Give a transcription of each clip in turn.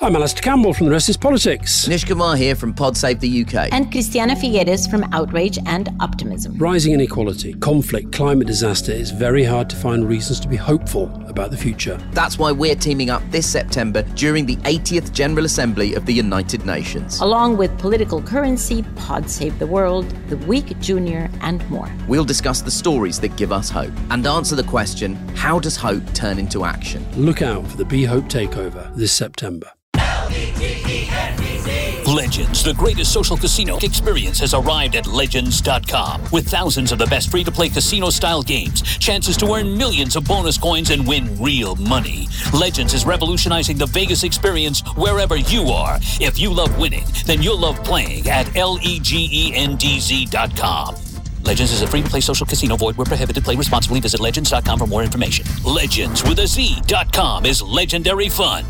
I'm Alistair Campbell from The Rest is Politics. Nish Kumar here from Pod Save the UK. And Christiana Figueres from Outrage and Optimism. Rising inequality, conflict, climate disaster, it's very hard to find reasons to be hopeful about the future. That's why we're teaming up this September during the 80th General Assembly of the United Nations. Along with Political Currency, Pod Save the World, The Week Junior, and more. We'll discuss the stories that give us hope and answer the question, how does hope turn into action? Look out for the Be Hope Takeover this September. Legends, the greatest social casino experience, has arrived at Legends.com. With thousands of the best free-to-play casino-style games, chances to earn millions of bonus coins and win real money. Legends is revolutionizing the Vegas experience wherever you are. If you love winning, then you'll love playing at LEGENDZ.com. Legends is a free-to-play social casino. Void where prohibited. Play responsibly. Visit Legends.com for more information. Legends with a Z.com is legendary fun.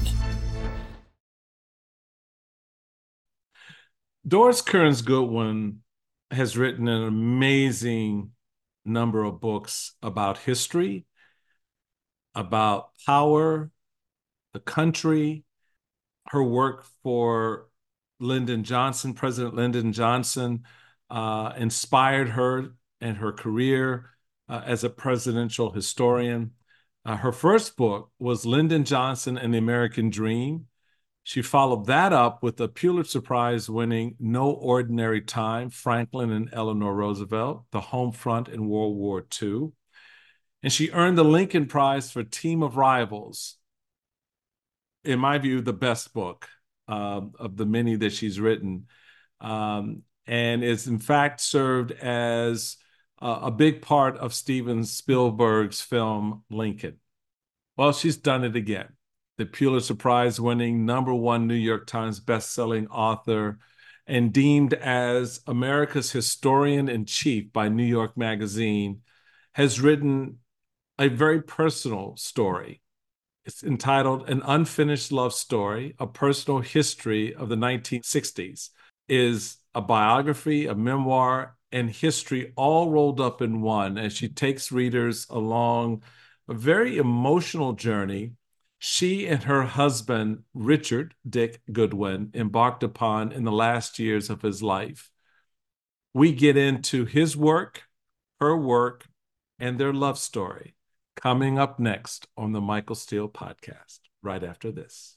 Doris Kearns Goodwin has written an amazing number of books about history, about power, the country. Her work for Lyndon Johnson, President Lyndon Johnson, inspired her and her career as a presidential historian. Her first book was Lyndon Johnson and the American Dream. She followed that up with a Pulitzer Prize-winning No Ordinary Time, Franklin and Eleanor Roosevelt, the home front in World War II. And she earned the Lincoln Prize for Team of Rivals. In my view, the best book of the many that she's written. And is in fact served as a big part of Steven Spielberg's film Lincoln. Well, she's done it again. The Pulitzer Prize-winning #1 New York Times bestselling author and deemed as America's historian-in-chief by New York Magazine, has written a very personal story. It's entitled An Unfinished Love Story, A Personal History of the 1960s. Is a biography, a memoir, and history all rolled up in one as she takes readers along a very emotional journey she and her husband, Richard Dick Goodwin, embarked upon in the last years of his life. We get into his work, her work, and their love story coming up next on the Michael Steele Podcast, right after this.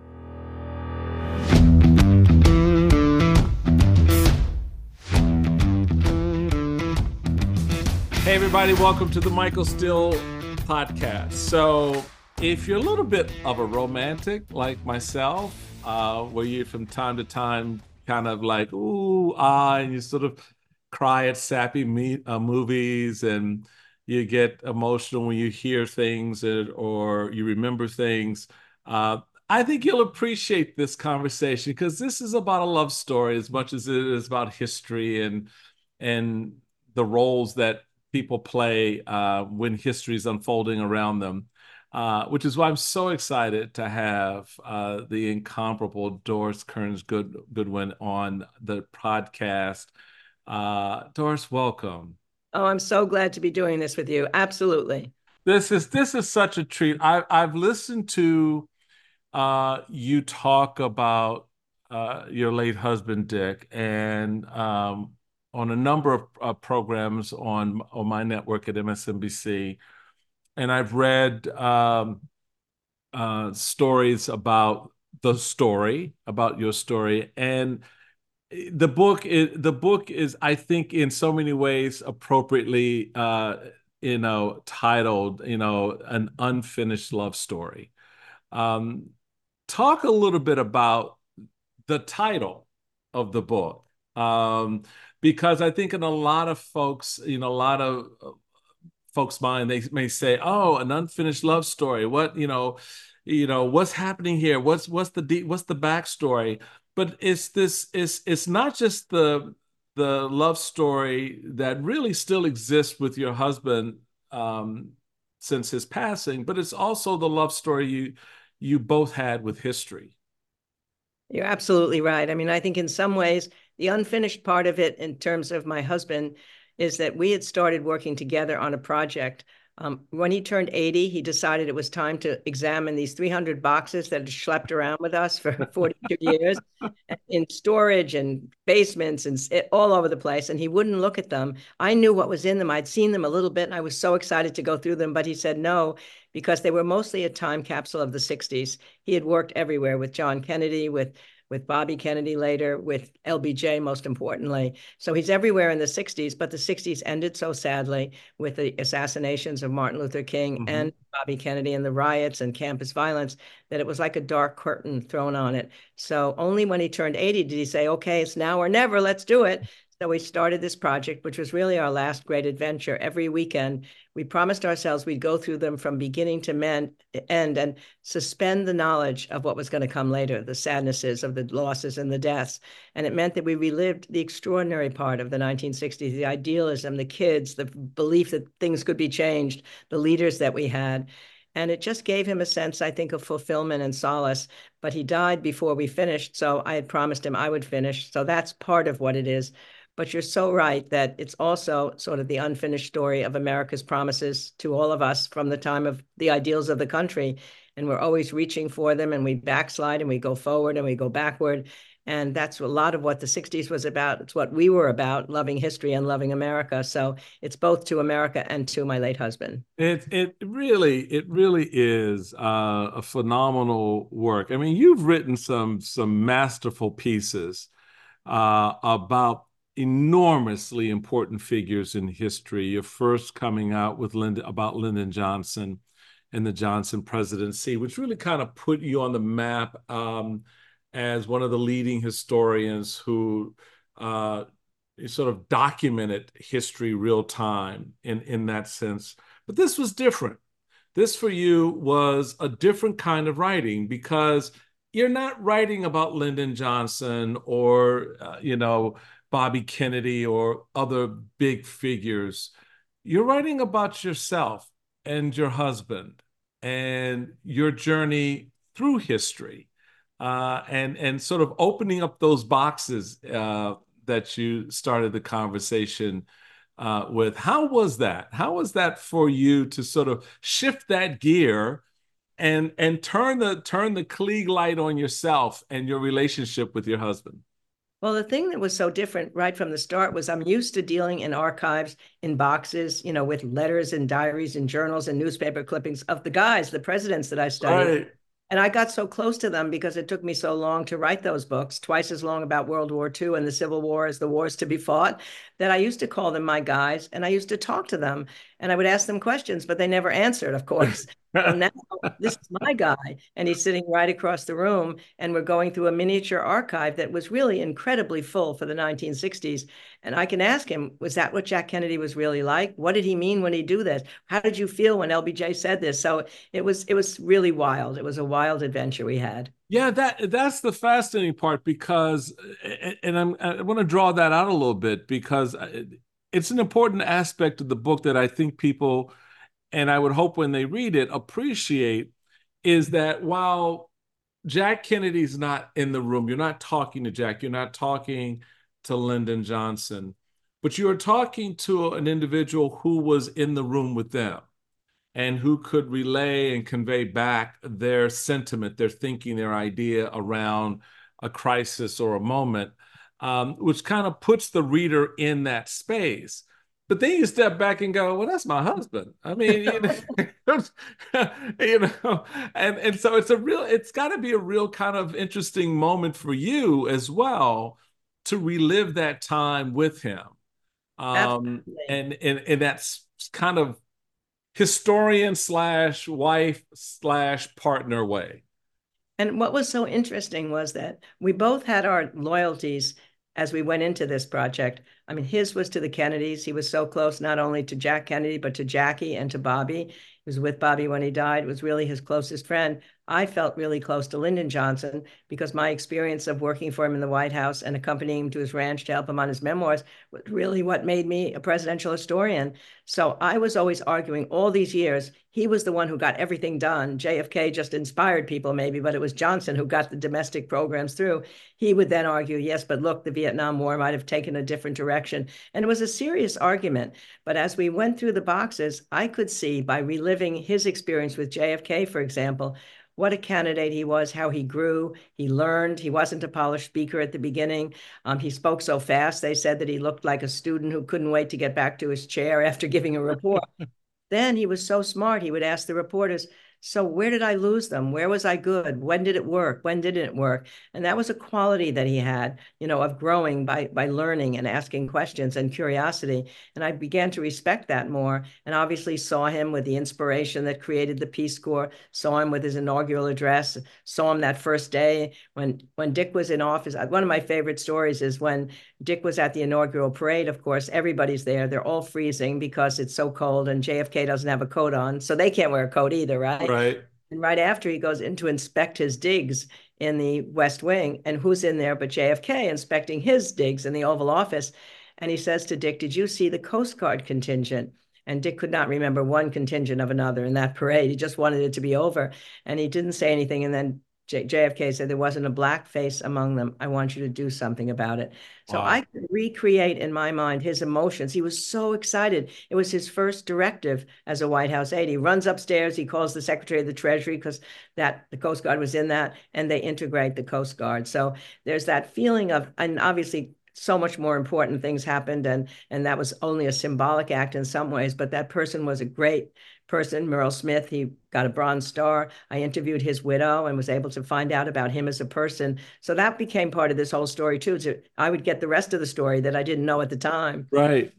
Hey, everybody, welcome to the Michael Steele Podcast. So, if you're a little bit of a romantic like myself, where you from time to time kind of like, ooh, and you sort of cry at sappy movies and you get emotional when you hear things or you remember things, I think you'll appreciate this conversation because this is about a love story as much as it is about history and the roles that people play when history is unfolding around them. Which is why I'm so excited to have the incomparable Doris Kearns Goodwin on the podcast. Doris, welcome. Oh, I'm so glad to be doing this with you. Absolutely. This is such a treat. I've listened to you talk about your late husband, Dick, and on a number of programs on my network at MSNBC. And I've read stories about your story, and the book is, I think, in so many ways appropriately, titled, An Unfinished Love Story. Talk a little bit about the title of the book, because I think in a lot of folks' mind, they may say, "Oh, an unfinished love story. What, what's happening here? What's the backstory?" But it's not just the love story that really still exists with your husband since his passing, but it's also the love story you both had with history. You're absolutely right. I mean, I think in some ways the unfinished part of it in terms of my husband is that we had started working together on a project When he turned 80, he decided it was time to examine these 300 boxes that had schlepped around with us for 42 years in storage and basements and all over the place. And he wouldn't look at them. I knew what was in them. I'd seen them a little bit, and I was so excited to go through them. But he said no, because they were mostly a time capsule of the 60s. He had worked everywhere with John Kennedy, with Bobby Kennedy later, with LBJ most importantly. So he's everywhere in the 60s, but the 60s ended so sadly with the assassinations of Martin Luther King and Bobby Kennedy and the riots and campus violence that it was like a dark curtain thrown on it. So only when he turned 80 did he say, okay, it's now or never, let's do it. So we started this project, which was really our last great adventure. Every weekend, we promised ourselves we'd go through them from beginning to end and suspend the knowledge of what was going to come later, the sadnesses of the losses and the deaths. And it meant that we relived the extraordinary part of the 1960s, the idealism, the kids, the belief that things could be changed, the leaders that we had. And it just gave him a sense, I think, of fulfillment and solace. But he died before we finished, so I had promised him I would finish. So that's part of what it is. But you're so right that it's also sort of the unfinished story of America's promises to all of us from the time of the ideals of the country. And we're always reaching for them, and we backslide and we go forward and we go backward. And that's a lot of what the 60s was about. It's what we were about, loving history and loving America. So it's both to America and to my late husband. It really is a phenomenal work. I mean, you've written some masterful pieces about enormously important figures in history. Your first coming out with about Lyndon Johnson and the Johnson presidency, which really kind of put you on the map as one of the leading historians who sort of documented history real time in that sense. But this was different. This for you was a different kind of writing, because you're not writing about Lyndon Johnson or, Bobby Kennedy or other big figures. You're writing about yourself and your husband and your journey through history, and sort of opening up those boxes that you started the conversation with. How was that? How was that for you to sort of shift that gear and turn the Klieg light on yourself and your relationship with your husband? Well, the thing that was so different right from the start was I'm used to dealing in archives, in boxes, with letters and diaries and journals and newspaper clippings of the guys, the presidents that I studied. Right. And I got so close to them because it took me so long to write those books, twice as long about World War II and the Civil War as the wars to be fought, that I used to call them my guys, and I used to talk to them, and I would ask them questions, but they never answered, of course. So now this is my guy, and he's sitting right across the room, and we're going through a miniature archive that was really incredibly full for the 1960s. And I can ask him, was that what Jack Kennedy was really like? What did he mean when he do this? How did you feel when LBJ said this? So it was really wild. It was a wild adventure we had. Yeah, that's the fascinating part, because, and I want to draw that out a little bit, because it's an important aspect of the book that I think people, and I would hope when they read it, appreciate, is that while Jack Kennedy's not in the room, you're not talking to Jack, you're not talking to Lyndon Johnson, but you're talking to an individual who was in the room with them and who could relay and convey back their sentiment, their thinking, their idea around a crisis or a moment, which kind of puts the reader in that space. But then you step back and go, well, that's my husband. I mean, and so it's got to be a real kind of interesting moment for you as well to relive that time with him. And that's kind of historian / wife / partner way. And what was so interesting was that we both had our loyalties as we went into this project. I mean, his was to the Kennedys. He was so close not only to Jack Kennedy, but to Jackie and to Bobby. He was with Bobby when he died, was really his closest friend. I felt really close to Lyndon Johnson because my experience of working for him in the White House and accompanying him to his ranch to help him on his memoirs was really what made me a presidential historian. So I was always arguing all these years, he was the one who got everything done. JFK just inspired people maybe, but it was Johnson who got the domestic programs through. He would then argue, yes, but look, the Vietnam War might have taken a different direction. And it was a serious argument. But as we went through the boxes, I could see by reliving his experience with JFK, for example, what a candidate he was, how he grew, he learned. He wasn't a polished speaker at the beginning. He spoke so fast, they said that he looked like a student who couldn't wait to get back to his chair after giving a report. Then he was so smart, he would ask the reporters, so where did I lose them? Where was I good? When did it work? When didn't it work? And that was a quality that he had, of growing by learning and asking questions and curiosity. And I began to respect that more, and obviously saw him with the inspiration that created the Peace Corps, saw him with his inaugural address, saw him that first day when Dick was in office. One of my favorite stories is when Dick was at the inaugural parade. Of course, everybody's there. They're all freezing because it's so cold, and JFK doesn't have a coat on, so they can't wear a coat either, right? Right. And right after, he goes in to inspect his digs in the West Wing. And who's in there but JFK inspecting his digs in the Oval Office? And he says to Dick, did you see the Coast Guard contingent? And Dick could not remember one contingent of another in that parade. He just wanted it to be over. And he didn't say anything. And then JFK said, there wasn't a black face among them. I want you to do something about it. So wow. I could recreate in my mind his emotions. He was so excited. It was his first directive as a White House aide. He runs upstairs. He calls the Secretary of the Treasury because the Coast Guard was in that, and they integrate the Coast Guard. So there's that feeling of, and obviously so much more important things happened, and that was only a symbolic act in some ways, but that person was a great person, Merle Smith. He got a Bronze Star. I interviewed his widow and was able to find out about him as a person. So that became part of this whole story too. So I would get the rest of the story that I didn't know at the time. Right.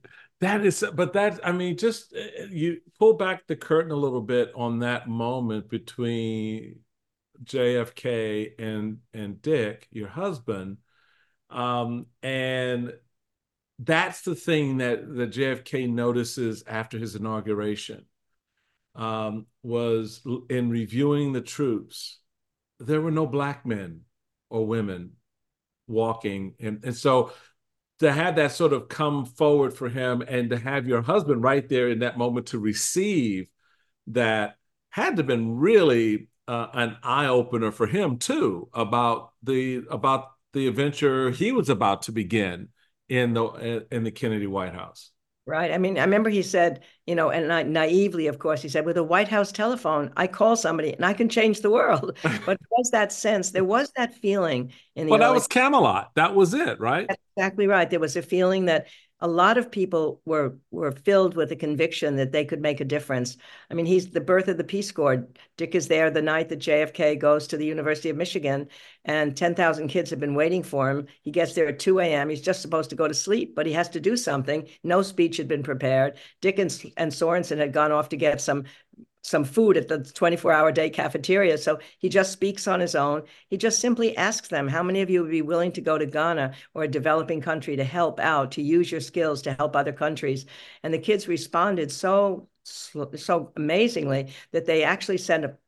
Just you pull back the curtain a little bit on that moment between JFK and Dick, your husband. And that's the thing that JFK notices after his inauguration. Was in reviewing the troops, there were no black men or women walking. And so to have that sort of come forward for him, and to have your husband right there in that moment to receive that, had to have been really an eye-opener for him too, about the adventure he was about to begin in the Kennedy White House. Right. I mean, I remember he said, and naively, of course, he said, with a White House telephone, I call somebody and I can change the world. But there was that sense, there was that feeling in the that was Camelot. That was it, right? That's exactly right. There was a feeling that a lot of people were filled with the conviction that they could make a difference. I mean, he's the birth of the Peace Corps. Dick is there the night that JFK goes to the University of Michigan, and 10,000 kids have been waiting for him. He gets there at 2 a.m. He's just supposed to go to sleep, but he has to do something. No speech had been prepared. Dick and Sorensen had gone off to get some food at the 24-hour-day cafeteria. So he just speaks on his own. He just simply asks them, how many of you would be willing to go to Ghana or a developing country to help out, to use your skills to help other countries? And the kids responded so amazingly that they actually sent a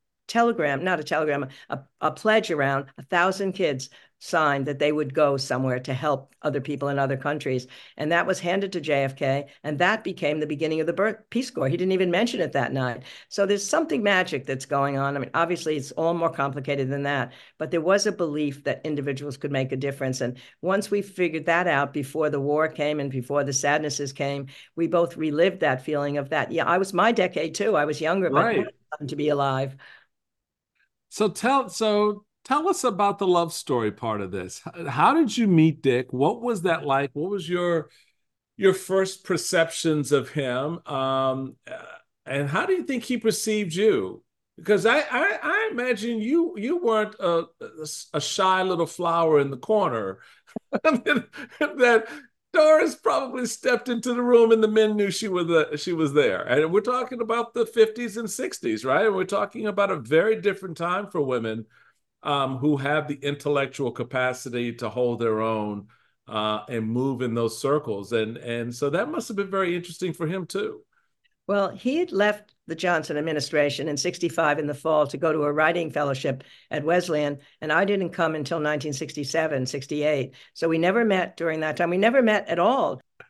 pledge around. 1,000 kids signed that they would go somewhere to help other people in other countries. And that was handed to JFK, and that became the beginning of the Peace Corps. He didn't even mention it that night. So there's something magic that's going on. I mean, obviously, it's all more complicated than that, but there was a belief that individuals could make a difference. And once we figured that out, before the war came and before the sadnesses came, we both relived that feeling of that. Yeah, I was my decade too. I was younger, right, but fun to be alive. So tell us about the love story part of this. How did you meet Dick? What was that like? What was your first perceptions of him? And how do you think he perceived you? Because I imagine you weren't a shy little flower in the corner. That Doris probably stepped into the room and the men knew she was there. And we're talking about the 50s and 60s, right? And we're talking about a very different time for women who have the intellectual capacity to hold their own and move in those circles. And so that must have been very interesting for him too. Well, he had left the Johnson administration in 1965 in the fall to go to a writing fellowship at Wesleyan, and I didn't come until 1967, 1968. So we never met during that time. We never met at all.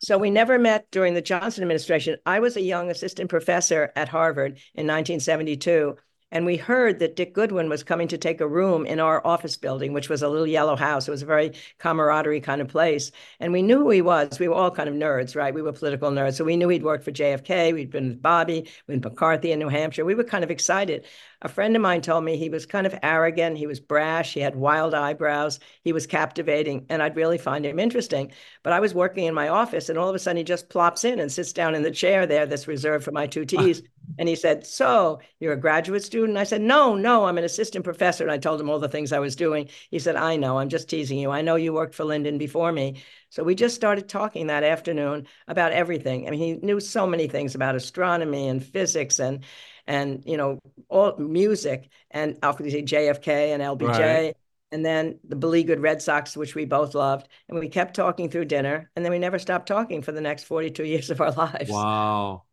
So we never met during the Johnson administration. I was a young assistant professor at Harvard in 1972. And we heard that Dick Goodwin was coming to take a room in our office building, which was a little yellow house. It was a very camaraderie kind of place. And we knew who he was. We were all kind of nerds, right? We were political nerds. So we knew he'd worked for JFK. We'd been with Bobby, with McCarthy in New Hampshire. We were kind of excited. A friend of mine told me he was kind of arrogant. He was brash. He had wild eyebrows. He was captivating. And I'd really find him interesting. But I was working in my office, and all of a sudden he just plops in and sits down in the chair there that's reserved for my two Ts. And he said, "So you're a graduate student?" I said, no, I'm an assistant professor. And I told him all the things I was doing. He said, "I know, I'm just teasing you. I know you worked for Lyndon before me." So we just started talking that afternoon about everything. I mean, he knew so many things about astronomy and physics and all music, and obviously JFK and LBJ. Right. And then the beleaguered Red Sox, which we both loved. And we kept talking through dinner. And then we never stopped talking for the next 42 years of our lives. Wow.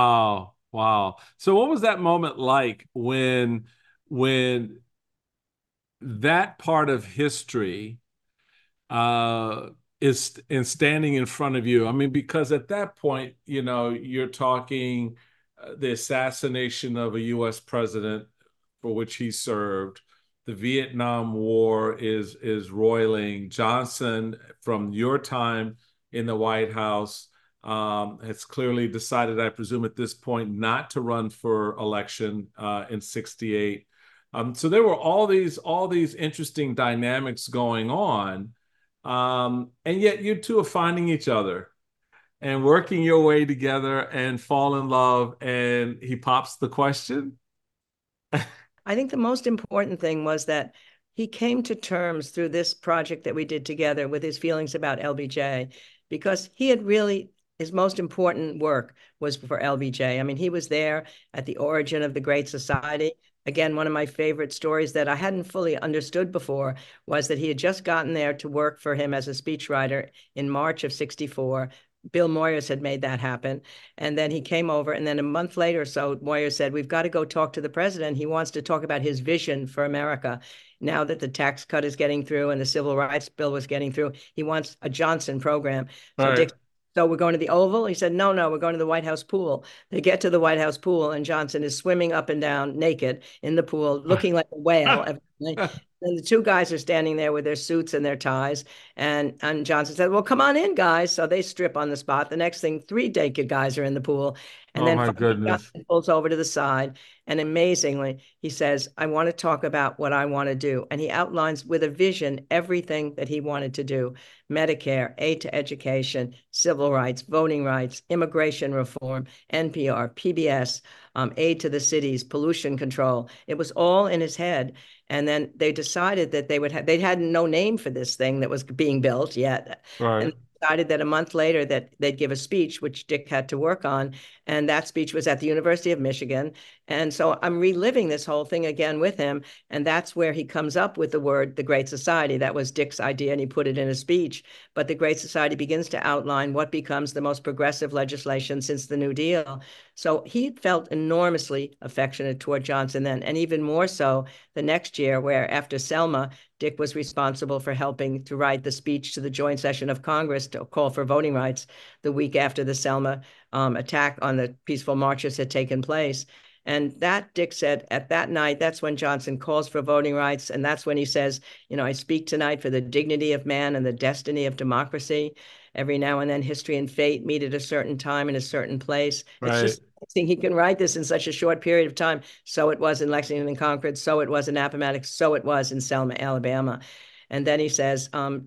So what was that moment like when that part of history is standing in front of you? I mean, because at that point, you're talking the assassination of a U.S. president for which he served. The Vietnam War is roiling. Johnson, from your time in the White House, has clearly decided, I presume at this point, not to run for election in '68. So there were all these interesting dynamics going on, and yet you two are finding each other and working your way together and fall in love. And he pops the question. I think the most important thing was that he came to terms through this project that we did together with his feelings about LBJ, because he had really, his most important work was for LBJ. I mean, he was there at the origin of the Great Society. Again, one of my favorite stories that I hadn't fully understood before was that he had just gotten there to work for him as a speechwriter in March of '64. Bill Moyers had made that happen. And then he came over, and then a month later or so, Moyers said, "We've got to go talk to the president. He wants to talk about his vision for America. Now that the tax cut is getting through and the civil rights bill was getting through, he wants a Johnson program." So Dick, "So we're going to the Oval?" He said, no, we're going to the White House pool. They get to the White House pool, and Johnson is swimming up and down naked in the pool, looking like a whale. And the two guys are standing there with their suits and their ties. And Johnson said, "Well, come on in, guys." So they strip on the spot. The next thing, 3 naked guys are in the pool. And then my goodness. Johnson pulls over to the side. And amazingly, he says, "I want to talk about what I want to do." And he outlines with a vision everything that he wanted to do: Medicare, aid to education, civil rights, voting rights, immigration reform, NPR, PBS, aid to the cities, pollution control. It was all in his head. And then they decided that they had no name for this thing that was being built yet. Right. And decided that a month later that they'd give a speech, which Dick had to work on. And that speech was at the University of Michigan. And so I'm reliving this whole thing again with him. And that's where he comes up with the word, the Great Society. That was Dick's idea, and he put it in a speech. But the Great Society begins to outline what becomes the most progressive legislation since the New Deal. So he felt enormously affectionate toward Johnson then, and even more so the next year, where after Selma, Dick was responsible for helping to write the speech to the joint session of Congress to call for voting rights the week after the Selma attack on the peaceful marches had taken place. And that, Dick said, at that night, that's when Johnson calls for voting rights. And that's when he says, "I speak tonight for the dignity of man and the destiny of democracy. Every now and then history and fate meet at a certain time in a certain place." Right. It's just amazing he can write this in such a short period of time. So it was in Lexington and Concord. So it was in Appomattox. So it was in Selma, Alabama. And then he says,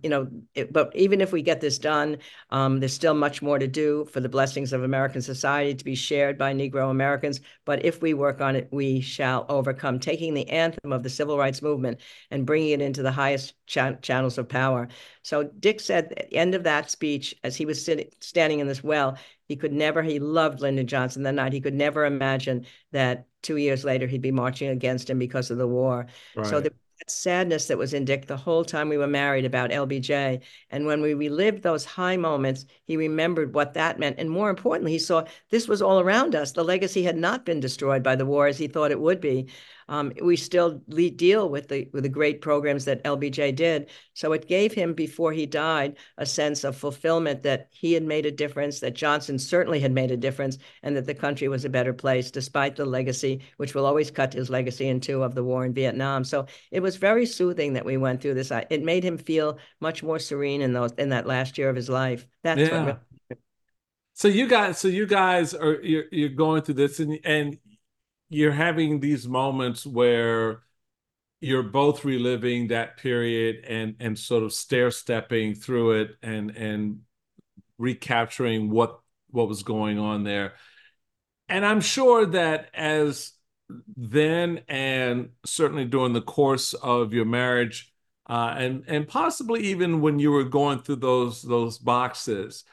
but even if we get this done, there's still much more to do for the blessings of American society to be shared by Negro Americans. But if we work on it, we shall overcome, taking the anthem of the civil rights movement and bringing it into the highest channels of power. So Dick said at the end of that speech, as he was standing in this well, he loved Lyndon Johnson that night. He could never imagine that 2 years later he'd be marching against him because of the war. Right. So that sadness that was in Dick the whole time we were married about LBJ. And when we relived those high moments, he remembered what that meant. And more importantly, he saw this was all around us. The legacy had not been destroyed by the war as he thought it would be. we still deal with the great programs that LBJ did. So it gave him, before he died, a sense of fulfillment that he had made a difference, that Johnson certainly had made a difference, and that the country was a better place, despite the legacy, which will always cut his legacy in two, of the war in Vietnam. So it was very soothing that we went through this. It made him feel much more serene in that last year of his life. That's what really. So you guys are you're going through this, and you're having these moments where you're both reliving that period and sort of stair-stepping through it and recapturing what was going on there. And I'm sure that as then, and certainly during the course of your marriage, and possibly even when you were going through those boxes,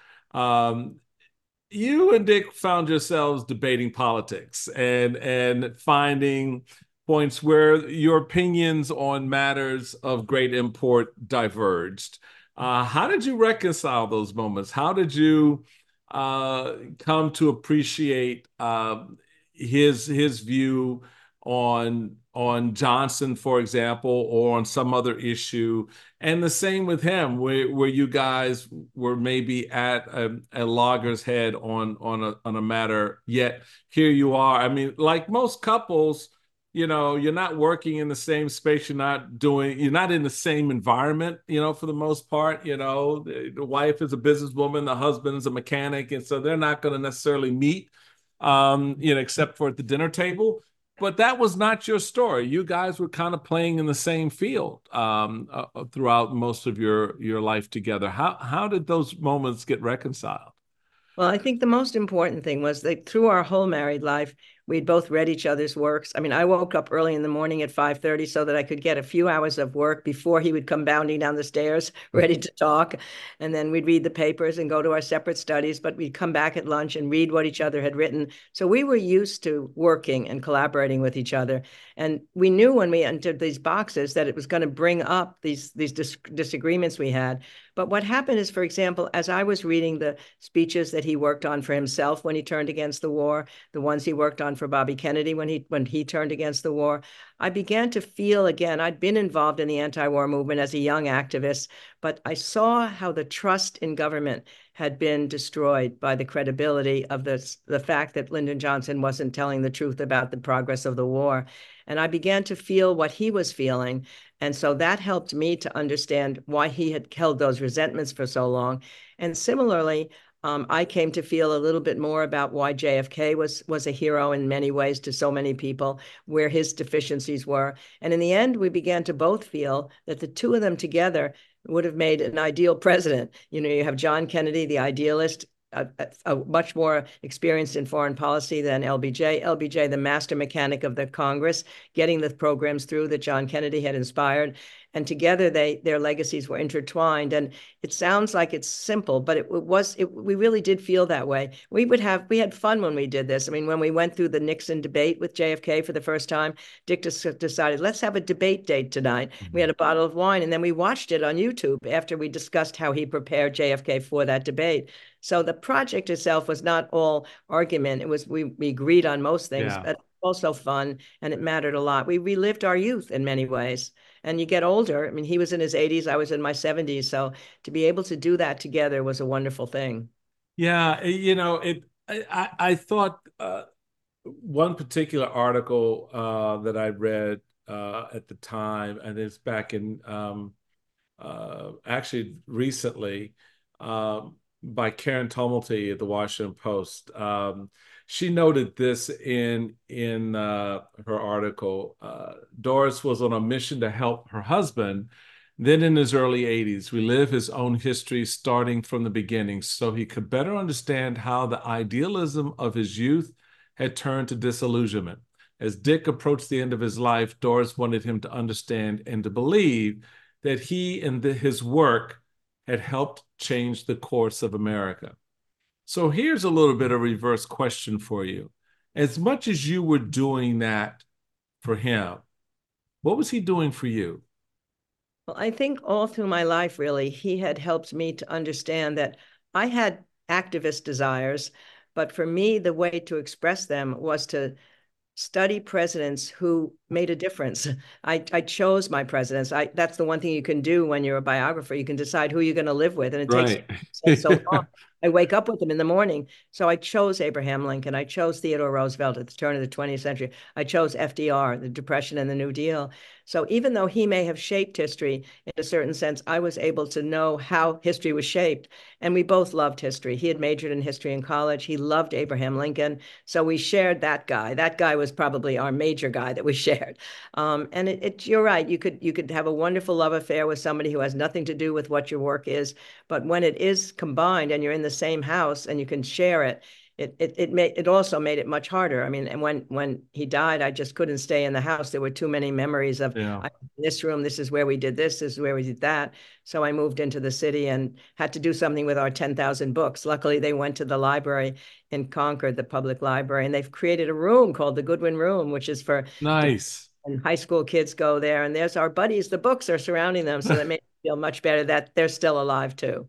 you and Dick found yourselves debating politics and finding points where your opinions on matters of great import diverged. How did you reconcile those moments? How did you come to appreciate his view on Johnson, for example, or on some other issue, and the same with him, where you guys were maybe at a loggerhead on a matter, yet here you are. I mean, like most couples, you're not working in the same space, you're not in the same environment, for the most part. The wife is a businesswoman, the husband is a mechanic, and so they're not going to necessarily meet, except for at the dinner table. But that was not your story. You guys were kind of playing in the same field throughout most of your life together. How did those moments get reconciled? Well, I think the most important thing was that through our whole married life, we'd both read each other's works. I mean, I woke up early in the morning at 5:30 so that I could get a few hours of work before he would come bounding down the stairs, ready to talk. And then we'd read the papers and go to our separate studies, but we'd come back at lunch and read what each other had written. So we were used to working and collaborating with each other. And we knew when we entered these boxes that it was going to bring up these disagreements we had. But what happened is, for example, as I was reading the speeches that he worked on for himself when he turned against the war, the ones he worked on for Bobby Kennedy when he turned against the war, I began to feel again, I'd been involved in the anti-war movement as a young activist, but I saw how the trust in government had been destroyed by the credibility of the fact that Lyndon Johnson wasn't telling the truth about the progress of the war. And I began to feel what he was feeling. And so that helped me to understand why he had held those resentments for so long. And similarly, I came to feel a little bit more about why JFK was a hero in many ways to so many people, where his deficiencies were. And in the end, we began to both feel that the two of them together would have made an ideal president. You have John Kennedy, the idealist, a much more experienced in foreign policy than LBJ. LBJ, the master mechanic of the Congress, getting the programs through that John Kennedy had inspired. And together their legacies were intertwined. And it sounds like it's simple, but we really did feel that way. We had fun when we did this. I mean, when we went through the Nixon debate with JFK for the first time, Dick decided, let's have a debate date tonight. Mm-hmm. We had a bottle of wine, and then we watched it on YouTube after we discussed how he prepared JFK for that debate. So the project itself was not all argument. It was, we agreed on most things, but also fun, and it mattered a lot. We relived our youth in many ways. And you get older. I mean, he was in his 80s, I was in my 70s. So to be able to do that together was a wonderful thing. Yeah, I thought one particular article that I read at the time, and it's back in actually recently, by Karen Tumulty at the Washington Post. She noted this in her article. Doris was on a mission to help her husband, then in his early 80s, relive his own history starting from the beginning so he could better understand how the idealism of his youth had turned to disillusionment. As Dick approached the end of his life, Doris wanted him to understand and to believe that he and his work had helped change the course of America. So here's a little bit of a reverse question for you. As much as you were doing that for him, what was he doing for you? Well, I think all through my life, really, he had helped me to understand that I had activist desires, but for me, the way to express them was to study presidents who made a difference. I chose my presidents. That's the one thing you can do when you're a biographer. You can decide who you're going to live with, and it takes Right. so long. I wake up with them in the morning. So I chose Abraham Lincoln. I chose Theodore Roosevelt at the turn of the 20th century. I chose FDR, the Depression and the New Deal. So even though he may have shaped history in a certain sense, I was able to know how history was shaped. And we both loved history. He had majored in history in college. He loved Abraham Lincoln. So we shared that guy. That guy was probably our major guy that we shared. And you're right. You could have a wonderful love affair with somebody who has nothing to do with what your work is. But when it is combined and you're in the same house and you can share it, it also made it much harder. I mean, and when he died, I just couldn't stay in the house. There were too many memories of this room. This is where we did this. This is where we did that. So I moved into the city and had to do something with our 10,000 books. Luckily, they went to the library in Concord, the public library, and they've created a room called the Goodwin Room, which is for Nice. And high school kids go there. And there's our buddies. The books are surrounding them, so that makes me feel much better that they're still alive too.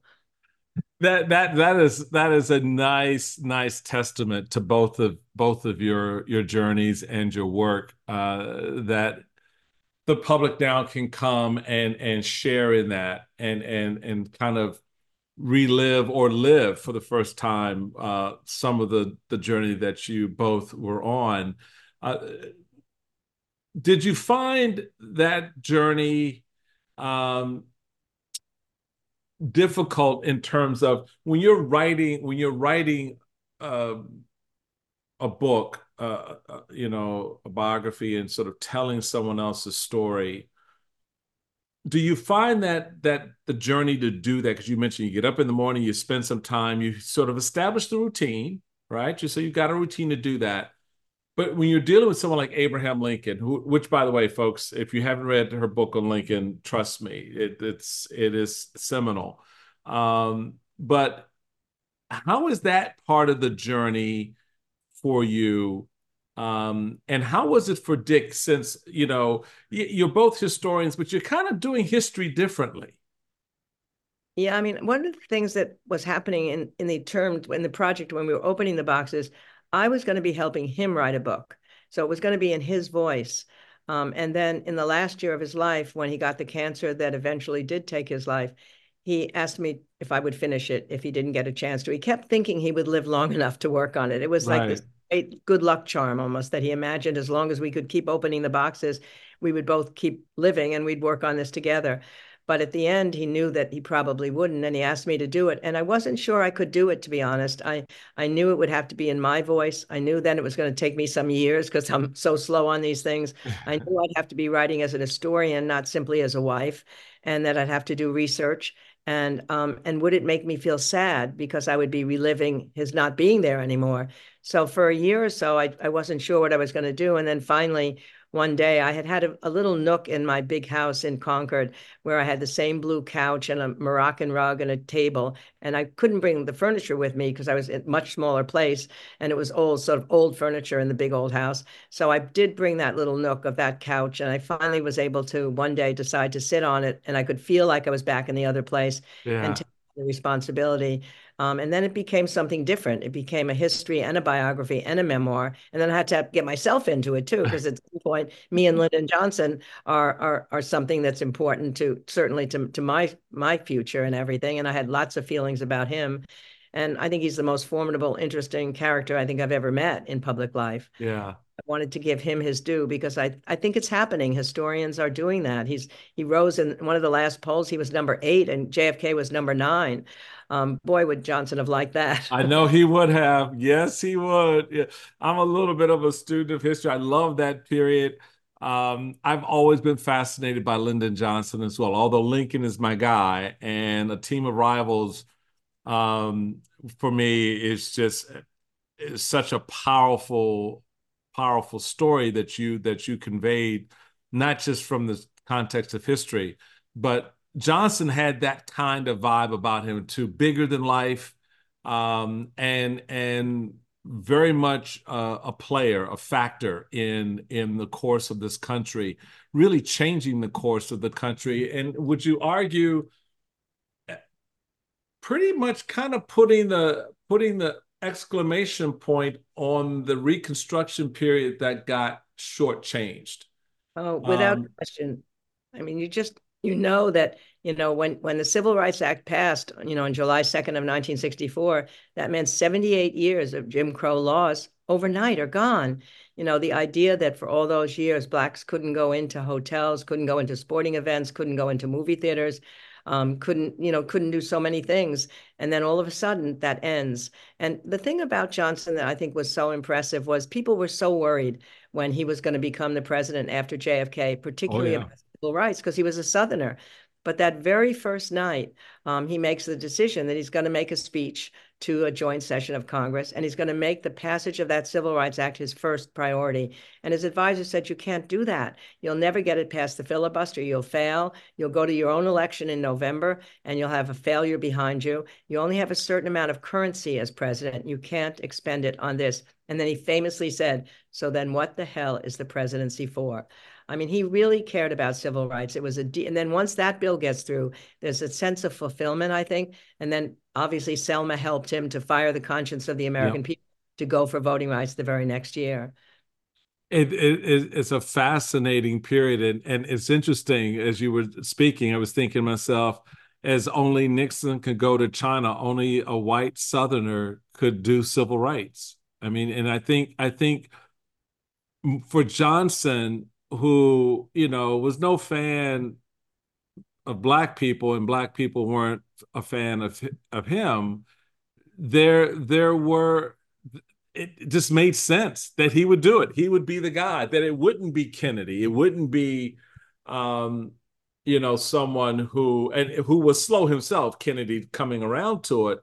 That is a nice testament to both of your journeys and your work, that the public now can come and share in that and kind of relive or live for the first time some of the journey that you both were on. Did you find that journey difficult in terms of when you're writing a book, a biography, and sort of telling someone else's story? Do you find that the journey to do that, because you mentioned you get up in the morning, you spend some time, you sort of establish the routine, right? So you've got a routine to do that. But when you're dealing with someone like Abraham Lincoln, which, by the way, folks, if you haven't read her book on Lincoln, trust me, it is seminal. But how is that part of the journey for you? And how was it for Dick, since, you're both historians, but you're kind of doing history differently? Yeah, I mean, one of the things that was happening in the project when we were opening the boxes, I was going to be helping him write a book. So it was going to be in his voice. And then in the last year of his life, when he got the cancer that eventually did take his life, he asked me if I would finish it if he didn't get a chance to. He kept thinking he would live long enough to work on it. It was like this great good luck charm almost, that he imagined as long as we could keep opening the boxes, we would both keep living and we'd work on this together. But at the end, he knew that he probably wouldn't, and he asked me to do it. And I wasn't sure I could do it, to be honest. I knew it would have to be in my voice. I knew then it was going to take me some years because I'm so slow on these things. I knew I'd have to be writing as an historian, not simply as a wife, and that I'd have to do research. And would it make me feel sad because I would be reliving his not being there anymore? So for a year or so, I wasn't sure what I was going to do. And then finally, one day I had a little nook in my big house in Concord where I had the same blue couch and a Moroccan rug and a table. And I couldn't bring the furniture with me because I was in a much smaller place and it was sort of old furniture in the big old house. So I did bring that little nook of that couch, and I finally was able to one day decide to sit on it, and I could feel like I was back in the other place and take the responsibility. And then it became something different. It became a history and a biography and a memoir. And then I had to get myself into it too, because at some point, me and Lyndon Johnson are something that's important to certainly to my future and everything. And I had lots of feelings about him. And I think he's the most formidable, interesting character I think I've ever met in public life. Yeah. I wanted to give him his due because I think it's happening. Historians are doing that. He rose in one of the last polls. He was number 8 and JFK was number 9. Boy, would Johnson have liked that. I know he would have. Yes, he would. Yeah. I'm a little bit of a student of history. I love that period. I've always been fascinated by Lyndon Johnson as well, although Lincoln is my guy, and A Team of Rivals for me is such a powerful story that you conveyed, not just from the context of history, but Johnson had that kind of vibe about him too, bigger than life, and very much a player, a factor in the course of this country, really changing the course of the country. And would you argue, pretty much kind of putting the exclamation point on the Reconstruction period that got shortchanged? Oh, without question. I mean, you know that, when the Civil Rights Act passed, on July 2nd of 1964, that meant 78 years of Jim Crow laws overnight are gone. The idea that for all those years, blacks couldn't go into hotels, couldn't go into sporting events, couldn't go into movie theaters, couldn't do so many things. And then all of a sudden that ends. And the thing about Johnson that I think was so impressive was people were so worried when he was going to become the president after JFK, particularly about civil rights, because he was a Southerner. But that very first night, he makes the decision that he's going to make a speech to a joint session of Congress, and he's going to make the passage of that Civil Rights Act his first priority. And his advisor said, you can't do that. You'll never get it past the filibuster. You'll fail. You'll go to your own election in November, and you'll have a failure behind you. You only have a certain amount of currency as president. You can't expend it on this. And then he famously said, so then what the hell is the presidency for? I mean, he really cared about civil rights. It was and then once that bill gets through, there's a sense of fulfillment, I think. And then obviously Selma helped him to fire the conscience of the American people to go for voting rights the very next year. It's a fascinating period. And it's interesting, as you were speaking, I was thinking to myself, as only Nixon could go to China, only a white Southerner could do civil rights. I mean, and I think for Johnson, who, was no fan of black people and black people weren't a fan of him, it just made sense that he would do it. He would be the guy, that it wouldn't be Kennedy. It wouldn't be, someone who was slow himself, Kennedy, coming around to it.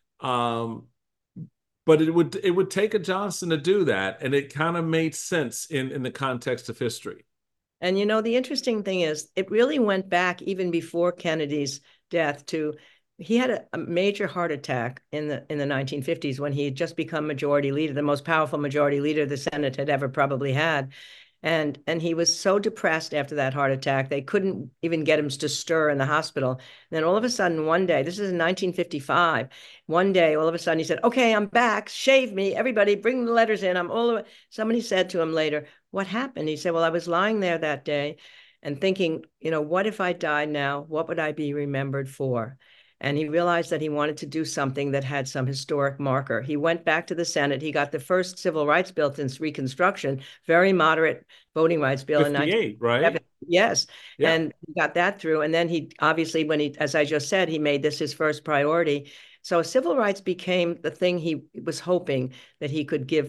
But it would take a Johnson to do that. And it kind of made sense in the context of history. And, the interesting thing is it really went back even before Kennedy's death to, he had a major heart attack in the 1950s when he had just become majority leader, the most powerful majority leader the Senate had ever probably had. And he was so depressed after that heart attack, they couldn't even get him to stir in the hospital. And then all of a sudden, one day, this is in 1955, one day, all of a sudden he said, okay, I'm back, shave me, everybody, bring the letters in. Somebody said to him later, what happened? He said, well, I was lying there that day and thinking, what if I died now? What would I be remembered for? And he realized that he wanted to do something that had some historic marker. He went back to the Senate. He got the first civil rights bill since Reconstruction, very moderate voting rights bill in 58, right? Yes. Yeah. And he got that through. And then he obviously, as I just said, he made this his first priority. So civil rights became the thing he was hoping that he could give,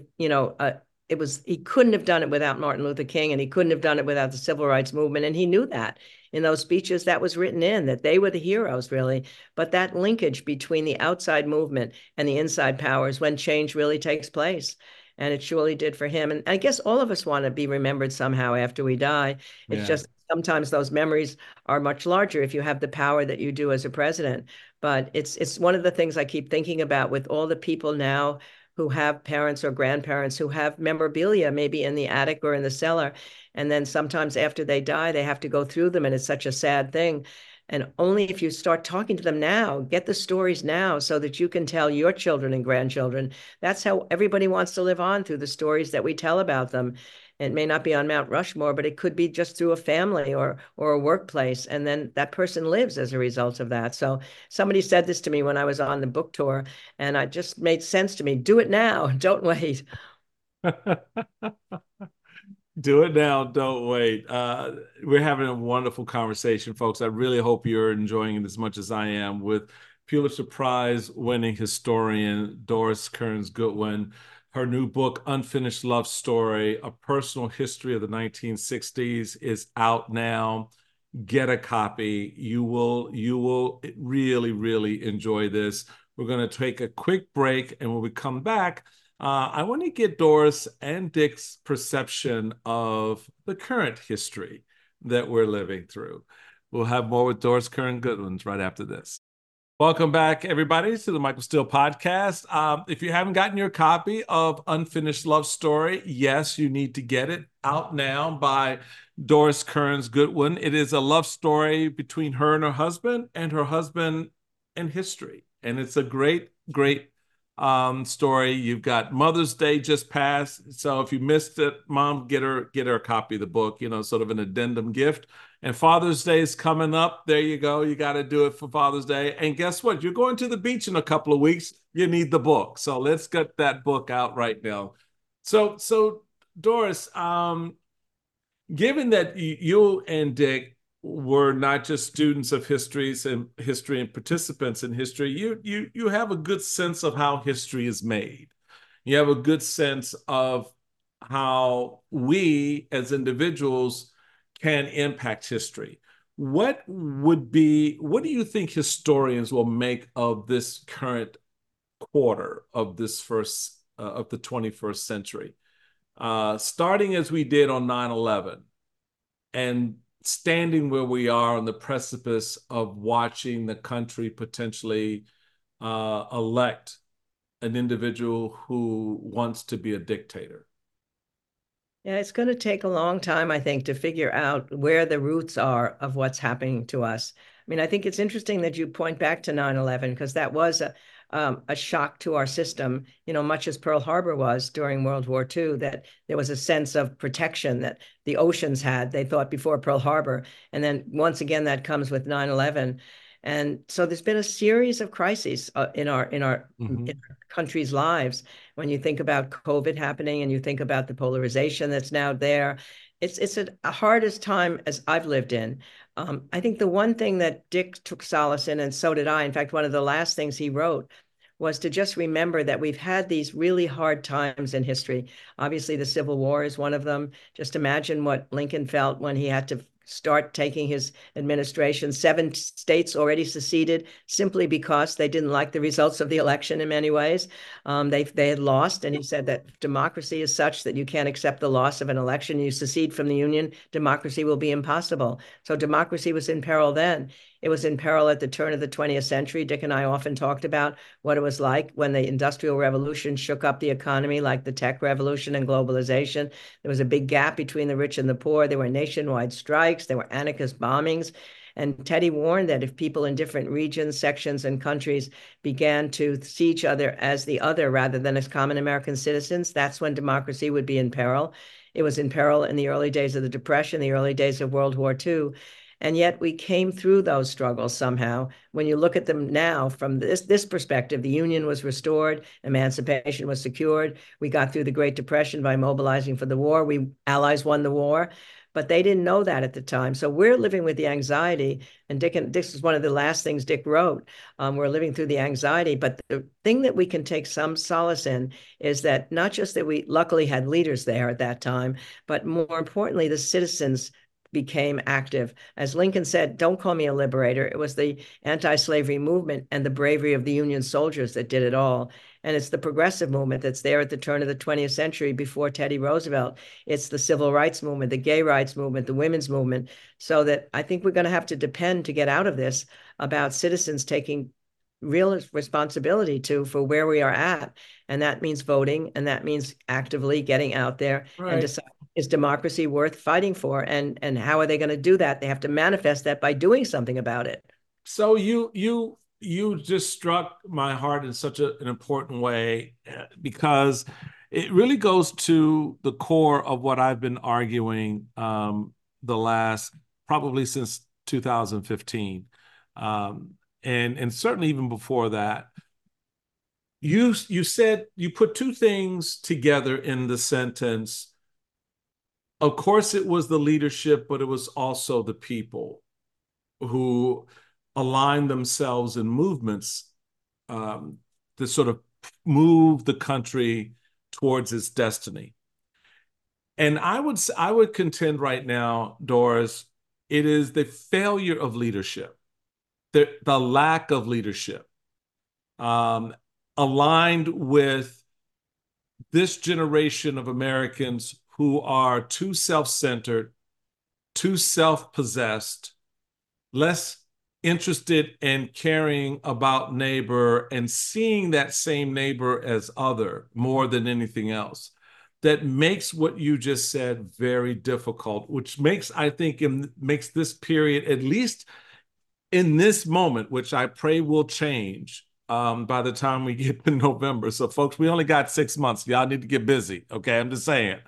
he couldn't have done it without Martin Luther King, and he couldn't have done it without the civil rights movement. And he knew that in those speeches that was written in, that they were the heroes, really. But that linkage between the outside movement and the inside powers when change really takes place. And it surely did for him. And I guess all of us want to be remembered somehow after we die. It's just sometimes those memories are much larger if you have the power that you do as a president. But it's one of the things I keep thinking about with all the people now who have parents or grandparents who have memorabilia maybe in the attic or in the cellar. And then sometimes after they die, they have to go through them. And it's such a sad thing. And only if you start talking to them now, get the stories now so that you can tell your children and grandchildren. That's how everybody wants to live on, through the stories that we tell about them. It may not be on Mount Rushmore, but it could be just through a family or a workplace. And then that person lives as a result of that. So somebody said this to me when I was on the book tour, and it just made sense to me. Do it now. Don't wait. Do it now. Don't wait. We're having a wonderful conversation, folks. I really hope you're enjoying it as much as I am with Pulitzer Prize winning historian Doris Kearns Goodwin. Her new book, Unfinished Love Story, A Personal History of the 1960s, is out now. Get a copy. You will really, really enjoy this. We're going to take a quick break, and when we come back, I want to get Doris and Dick's perception of the current history that we're living through. We'll have more with Doris Kearns Goodwin right after this. Welcome back, everybody, to the Michael Steele Podcast. If you haven't gotten your copy of Unfinished Love Story, yes, you need to get it. Out now by Doris Kearns Goodwin. It is a love story between her and her husband and history. And it's a great, great story. You've got Mother's Day just passed. So if you missed it, Mom, get her a copy of the book, sort of an addendum gift. And Father's Day is coming up. There you go. You got to do it for Father's Day. And guess what? You're going to the beach in a couple of weeks. You need the book. So let's get that book out right now. So Doris, given that you and Dick were not just students of history and participants in history, you have a good sense of how history is made. You have a good sense of how we as individuals can impact history. What do you think historians will make of this current quarter of this first of the 21st century? Starting as we did on 9/11 and standing where we are on the precipice of watching the country potentially elect an individual who wants to be a dictator. Yeah, it's going to take a long time, I think, to figure out where the roots are of what's happening to us. I mean, I think it's interesting that you point back to 9/11 because that was a shock to our system, much as Pearl Harbor was during World War II, that there was a sense of protection that the oceans had, they thought, before Pearl Harbor. And then once again, that comes with 9/11. And so there's been a series of crises in our country's lives. When you think about COVID happening and you think about the polarization that's now there, it's a hardest time as I've lived in. I think the one thing that Dick took solace in, and so did I, in fact, one of the last things he wrote was to just remember that we've had these really hard times in history. Obviously, the Civil War is one of them. Just imagine what Lincoln felt when he had to start taking his administration. 7 states already seceded simply because they didn't like the results of the election in many ways. They had lost, and he said that democracy is such that you can't accept the loss of an election. You secede from the Union, democracy will be impossible. So democracy was in peril then. It was in peril at the turn of the 20th century. Dick and I often talked about what it was like when the Industrial Revolution shook up the economy, like the tech revolution and globalization. There was a big gap between the rich and the poor. There were nationwide strikes. There were anarchist bombings. And Teddy warned that if people in different regions, sections, and countries began to see each other as the other rather than as common American citizens, that's when democracy would be in peril. It was in peril in the early days of the Depression, the early days of World War II. And yet we came through those struggles somehow. When you look at them now from this perspective, the Union was restored, emancipation was secured. We got through the Great Depression by mobilizing for the war. We Allies won the war, but they didn't know that at the time. So we're living with the anxiety, and this is one of the last things Dick wrote. We're living through the anxiety, but the thing that we can take some solace in is that not just that we luckily had leaders there at that time, but more importantly, the citizens became active. As Lincoln said, don't call me a liberator. It was the anti-slavery movement and the bravery of the Union soldiers that did it all. And it's the progressive movement that's there at the turn of the 20th century before Teddy Roosevelt. It's the civil rights movement, the gay rights movement, the women's movement. So that I think we're going to have to depend to get out of this about citizens taking real responsibility for where we are at. And that means voting, and that means actively getting out there and deciding, is democracy worth fighting for? And how are they going to do that? They have to manifest that by doing something about it. So you just struck my heart in such an important way, because it really goes to the core of what I've been arguing the last, probably since 2015. And certainly even before that. You said, you put two things together in the sentence. Of course, it was the leadership, but it was also the people who aligned themselves in movements to sort of move the country towards its destiny. And I would contend right now, Doris, it is the failure of leadership, the lack of leadership, aligned with this generation of Americans who are too self-centered, too self-possessed, less interested in caring about neighbor and seeing that same neighbor as other more than anything else. That makes what you just said very difficult, which makes, I think, makes this period, at least in this moment, which I pray will change, by the time we get to November. So, folks, we only got 6 months. Y'all need to get busy. Okay, I'm just saying.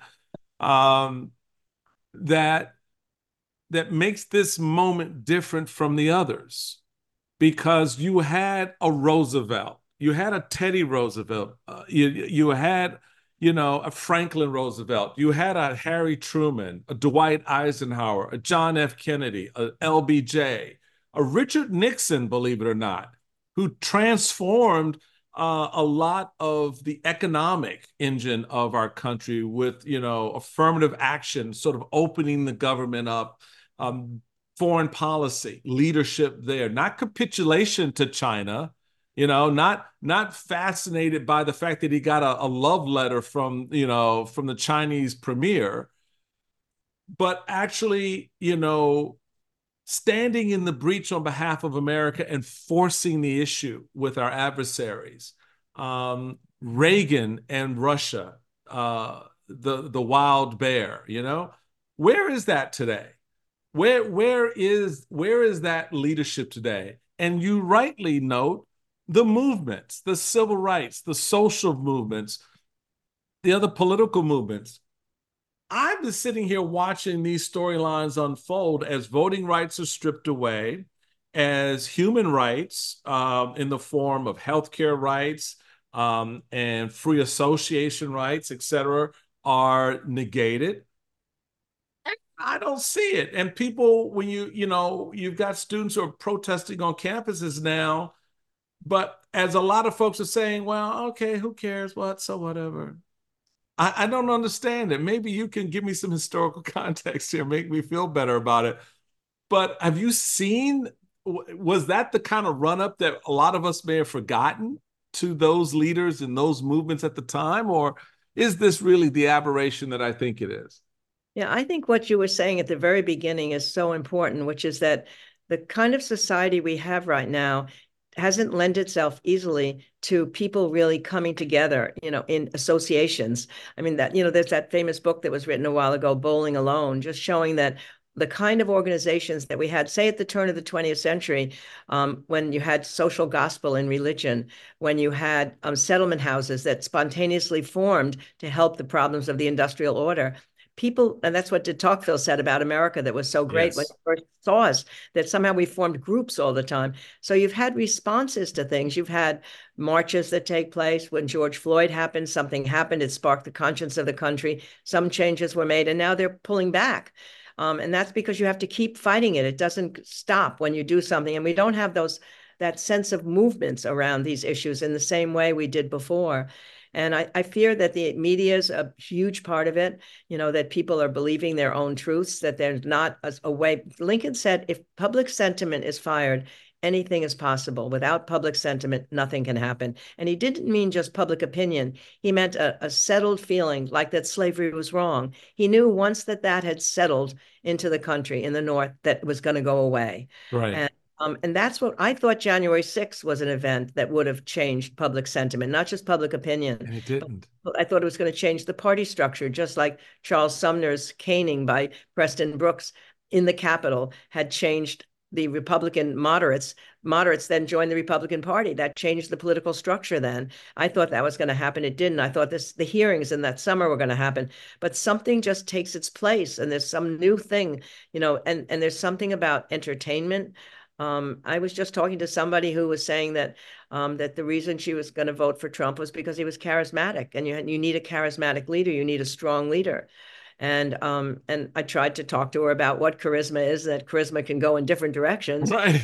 That makes this moment different from the others, because you had a Roosevelt, you had a Teddy Roosevelt, you had, a Franklin Roosevelt, you had a Harry Truman, a Dwight Eisenhower, a John F. Kennedy, a LBJ, a Richard Nixon, believe it or not, who transformed a lot of the economic engine of our country with, affirmative action, sort of opening the government up, foreign policy, leadership there, not capitulation to China, not fascinated by the fact that he got a love letter from the Chinese premier, but actually, standing in the breach on behalf of America and forcing the issue with our adversaries. Reagan and Russia, the wild bear, where is that today? Where is that leadership today? And you rightly note the movements, the civil rights, the social movements, the other political movements. I've been sitting here watching these storylines unfold as voting rights are stripped away, as human rights in the form of healthcare rights and free association rights, et cetera, are negated. I don't see it. And people, when you've got students who are protesting on campuses now, but as a lot of folks are saying, well, okay, who cares? What? So whatever. I don't understand it. Maybe you can give me some historical context here, make me feel better about it. But have you seen, was that the kind of run-up that a lot of us may have forgotten to those leaders and those movements at the time? Or is this really the aberration that I think it is? Yeah, I think what you were saying at the very beginning is so important, which is that the kind of society we have right now hasn't lent itself easily to people really coming together, in associations. I mean, there's that famous book that was written a while ago, Bowling Alone, just showing that the kind of organizations that we had, say at the turn of the 20th century, when you had social gospel and religion, when you had settlement houses that spontaneously formed to help the problems of the industrial order. People, and that's what de Tocqueville said about America that was so great when he first saw us, that somehow we formed groups all the time. So you've had responses to things. You've had marches that take place. When George Floyd happened, something happened. It sparked the conscience of the country. Some changes were made, and now they're pulling back. And that's because you have to keep fighting it. It doesn't stop when you do something. And we don't have that sense of movements around these issues in the same way we did before. And I fear that the media is a huge part of it, that people are believing their own truths, that there's not a way. Lincoln said, if public sentiment is fired, anything is possible. Without public sentiment, nothing can happen. And he didn't mean just public opinion. He meant a settled feeling like that slavery was wrong. He knew once that had settled into the country in the North, that it was going to go away. Right. And that's what I thought. January 6th was an event that would have changed public sentiment, not just public opinion. And it didn't. I thought it was going to change the party structure, just like Charles Sumner's caning by Preston Brooks in the Capitol had changed the Republican moderates. Moderates then joined the Republican Party. That changed the political structure then. I thought that was going to happen. It didn't. I thought the hearings in that summer were going to happen. But something just takes its place, and there's some new thing, and there's something about entertainment. I was just talking to somebody who was saying that the reason she was going to vote for Trump was because he was charismatic, and you need a charismatic leader. You need a strong leader. And I tried to talk to her about what charisma is, that charisma can go in different directions. Right.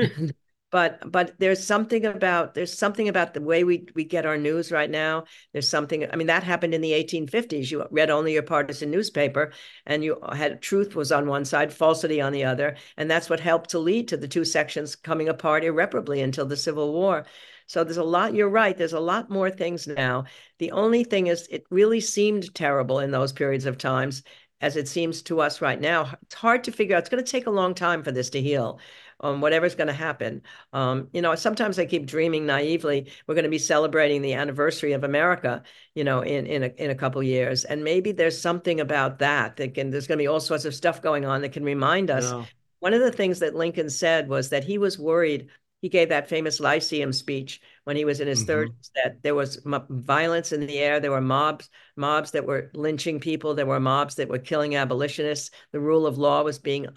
But there's something about the way we get our news right now. There's something, I mean, that happened in the 1850s. You read only your partisan newspaper, and you had truth was on one side, falsity on the other. And that's what helped to lead to the two sections coming apart irreparably until the Civil War. So there's a lot, you're right, there's a lot more things now. The only thing is, it really seemed terrible in those periods of times, as it seems to us right now. It's hard to figure out. It's going to take a long time for this to heal. Whatever's going to happen. Sometimes I keep dreaming naively we're going to be celebrating the anniversary of America, in a couple of years. And maybe there's something about that there's going to be all sorts of stuff going on that can remind us. Yeah. One of the things that Lincoln said was that he was worried he gave that famous Lyceum speech when he was in his 30s, that there was violence in the air. There were mobs that were lynching people. There were mobs that were killing abolitionists. The rule of law was being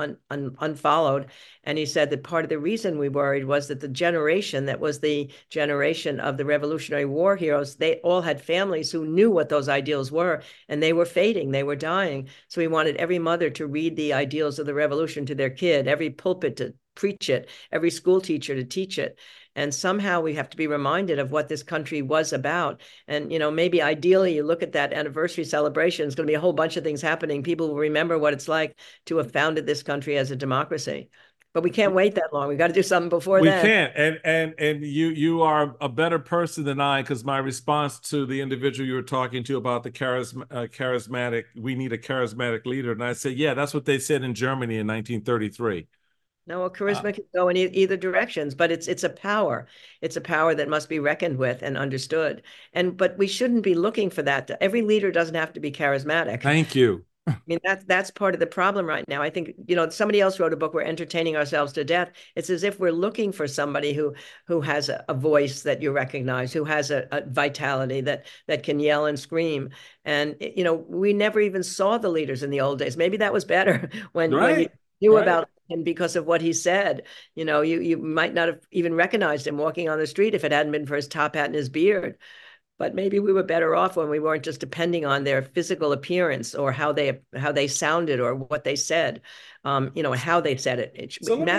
unfollowed. And he said that part of the reason we worried was that the generation that was the generation of the Revolutionary War heroes, they all had families who knew what those ideals were, and they were fading, they were dying. So he wanted every mother to read the ideals of the revolution to their kid, every pulpit to preach it, every school teacher to teach it. And somehow we have to be reminded of what this country was about. And, you know, maybe ideally you look at that anniversary celebration, it's going to be a whole bunch of things happening. People will remember what it's like to have founded this country as a democracy. But we can't wait that long. We got to do something before then. We can't. And you are a better person than I, because my response to the individual you were talking to about the charismatic, we need a charismatic leader. And I said, yeah, that's what they said in Germany in 1933. No, charisma can go in either directions, but it's a power. It's a power that must be reckoned with and understood. But we shouldn't be looking for that. Every leader doesn't have to be charismatic. Thank you. I mean, that's part of the problem right now. I think, you know, somebody else wrote a book, We're Entertaining Ourselves to Death. It's as if we're looking for somebody who has a voice that you recognize, who has a vitality that can yell and scream. And, you know, we never even saw the leaders in the old days. Maybe that was better when you knew about him because of what he said. You know, you might not have even recognized him walking on the street if it hadn't been for his top hat and his beard. But maybe we were better off when we weren't just depending on their physical appearance or how they sounded or what they said, you know, how they said it. So let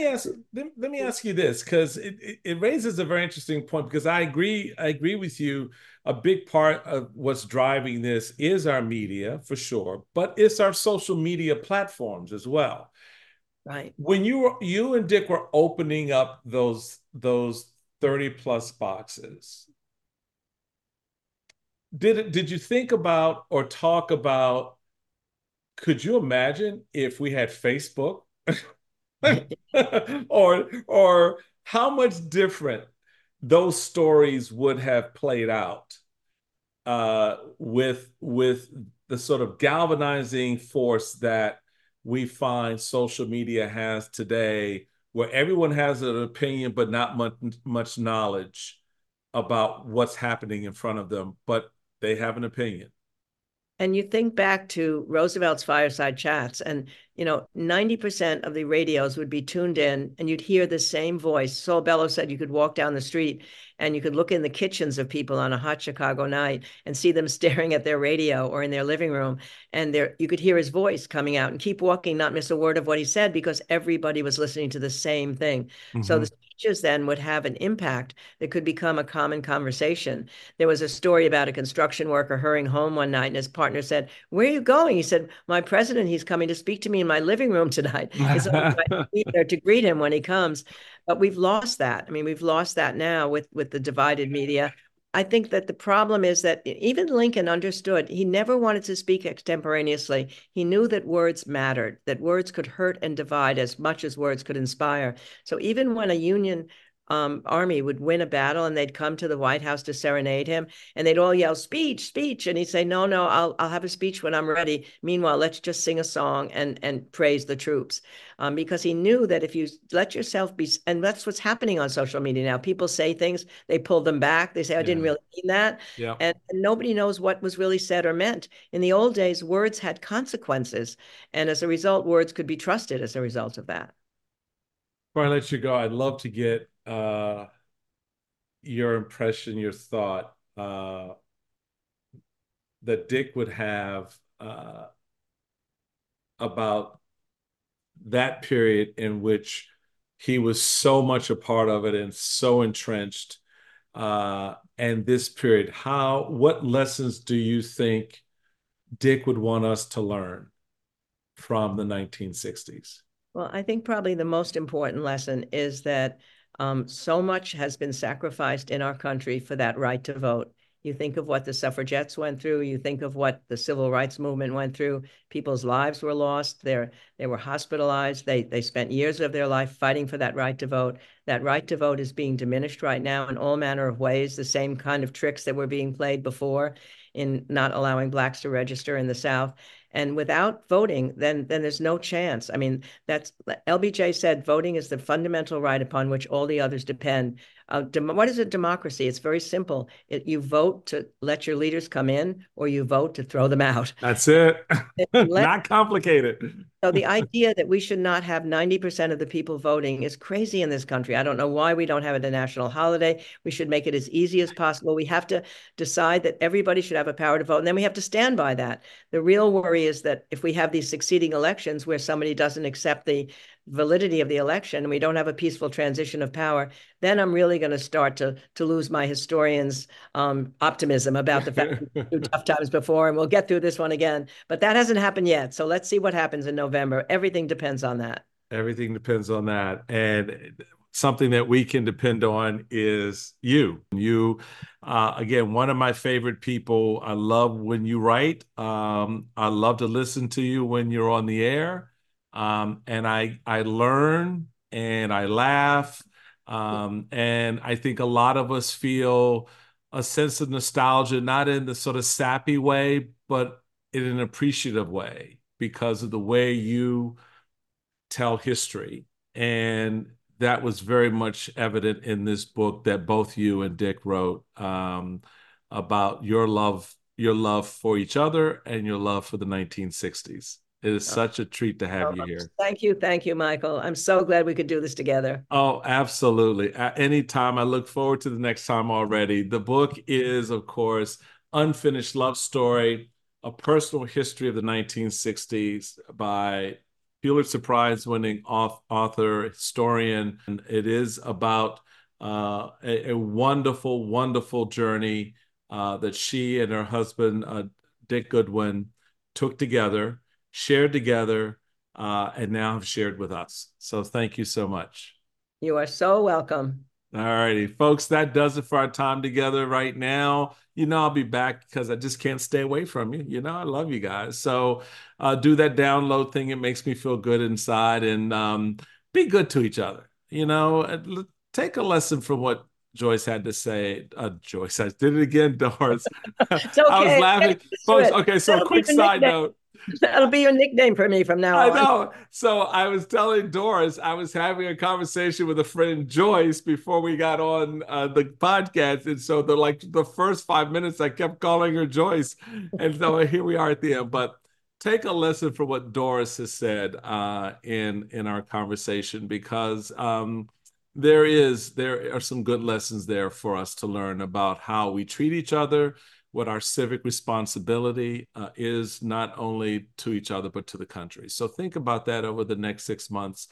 me ask you this, because it raises a very interesting point, because I agree with you. A big part of what's driving this is our media, for sure, but it's our social media platforms as well. Right. When you and Dick were opening up those 30 plus boxes, did you think about or talk about, could you imagine if we had Facebook? or how much different those stories would have played out with the sort of galvanizing force that we find social media has today, where everyone has an opinion but not much knowledge about what's happening in front of them, but they have an opinion. And you think back to Roosevelt's fireside chats, and, you know, 90% of the radios would be tuned in and you'd hear the same voice. Saul Bellow said you could walk down the street and you could look in the kitchens of people on a hot Chicago night and see them staring at their radio or in their living room. And you could hear his voice coming out, and keep walking, not miss a word of what he said, because everybody was listening to the same thing. Mm-hmm. So the speeches then would have an impact that could become a common conversation. There was a story about a construction worker hurrying home one night, and his partner said, "Where are you going?" He said, "My president, he's coming to speak to me in my living room tonight." It's there to greet him when he comes. But we've lost that. I mean, we've lost that now with the divided media. I think that the problem is that even Lincoln understood he never wanted to speak extemporaneously. He knew that words mattered, that words could hurt and divide as much as words could inspire. So even when a Union army would win a battle and they'd come to the White House to serenade him, and they'd all yell, "Speech, speech." And he'd say, no, I'll have a speech when I'm ready. Meanwhile, let's just sing a song and praise the troops. Because he knew that if you let yourself be, and that's what's happening on social media now. People say things, they pull them back. They say, I didn't really mean that. Yeah. And nobody knows what was really said or meant. In the old days, words had consequences. And as a result, words could be trusted as a result of that. Before I let you go, I'd love to get your impression, your thought that Dick would have about that period in which he was so much a part of it and so entrenched, and this period. What lessons do you think Dick would want us to learn from the 1960s? Well, I think probably the most important lesson is that so much has been sacrificed in our country for that right to vote. You think of what the suffragettes went through. You think of what the civil rights movement went through. People's lives were lost. They were hospitalized. They spent years of their life fighting for that right to vote. that right to vote is being diminished right now in all manner of ways, the same kind of tricks that were being played before in not allowing blacks to register in the South. And without voting, then there's no chance. I mean, that's LBJ said voting is the fundamental right upon which all the others depend. What is a democracy? It's very simple. You vote to let your leaders come in, or you vote to throw them out. That's it. Not complicated. So the idea that we should not have 90% of the people voting is crazy in this country. I don't know why we don't have it a national holiday. We should make it as easy as possible. We have to decide that everybody should have a power to vote, and then we have to stand by that. The real worry is that if we have these succeeding elections where somebody doesn't accept the validity of the election and we don't have a peaceful transition of power, then I'm really going to start to lose my historian's optimism about the fact that we've been through tough times before and we'll get through this one again. But that hasn't happened yet. So let's see what happens in November. Everything depends on that. Everything depends on that. And something that we can depend on is you. You, again, one of my favorite people. I love when you write. I love to listen to you when you're on the air. And I learn and I laugh. And I think a lot of us feel a sense of nostalgia, not in the sort of sappy way, but in an appreciative way because of the way you tell history. And that was very much evident in this book that both you and Dick wrote about your love for each other and your love for the 1960s. It is such a treat to have you here. Thank you, Michael. I'm so glad we could do this together. Oh, absolutely. At any time. I look forward to the next time already. The book is, of course, Unfinished Love Story, A Personal History of the 1960s by Pulitzer Prize-winning author, historian. And it is about a wonderful, wonderful journey that she and her husband, Dick Goodwin, took together, shared together, and now have shared with us. So thank you so much. You are so welcome. All righty, folks, that does it for our time together right now. You know, I'll be back because I just can't stay away from you. You know, I love you guys. So do that download thing. It makes me feel good inside, and be good to each other. You know, take a lesson from what Joyce had to say. Joyce, I did it again, Doris. It's okay. I was laughing. Folks, okay, so a quick side note. That'll be your nickname for me from now on. I know. So I was telling Doris, I was having a conversation with a friend, Joyce, before we got on the podcast. And so the first 5 minutes, I kept calling her Joyce. And so here we are at the end. But take a lesson from what Doris has said in our conversation, because there are some good lessons there for us to learn about how we treat each other, what our civic responsibility is, not only to each other, but to the country. So think about that over the next 6 months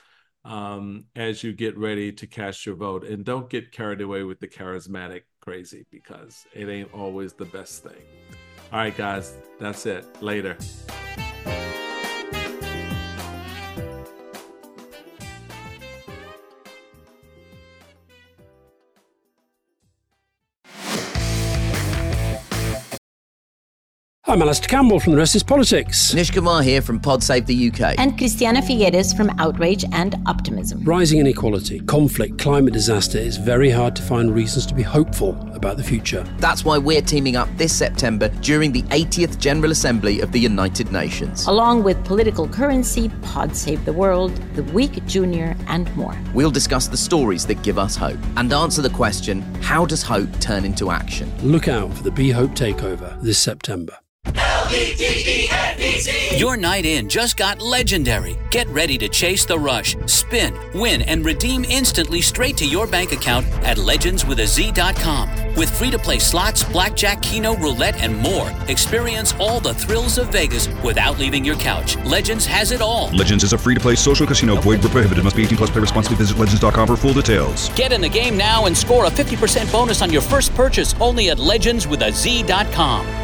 as you get ready to cast your vote. And don't get carried away with the charismatic crazy, because it ain't always the best thing. All right, guys, that's it. Later. I'm Alistair Campbell from The Rest is Politics. Anish Kumar here from Pod Save the UK. And Christiana Figueres from Outrage and Optimism. Rising inequality, conflict, climate disaster, it's very hard to find reasons to be hopeful about the future. That's why we're teaming up this September during the 80th General Assembly of the United Nations. Along with Political Currency, Pod Save the World, The Week Junior, and more. We'll discuss the stories that give us hope and answer the question, how does hope turn into action? Look out for the Be Hope Takeover this September. LBTENBC. Your night in just got legendary. Get ready to chase the rush, spin, win, and redeem instantly straight to your bank account at legendswithaz.com. With free-to-play slots, blackjack, keno, roulette, and more. Experience all the thrills of Vegas without leaving your couch. Legends has it all. Legends is a free-to-play social casino. Void where prohibited. Must be 18 plus. Play responsibly. Visit legends.com for full details. Get in the game now and score a 50% bonus on your first purchase only at legendswithaz.com.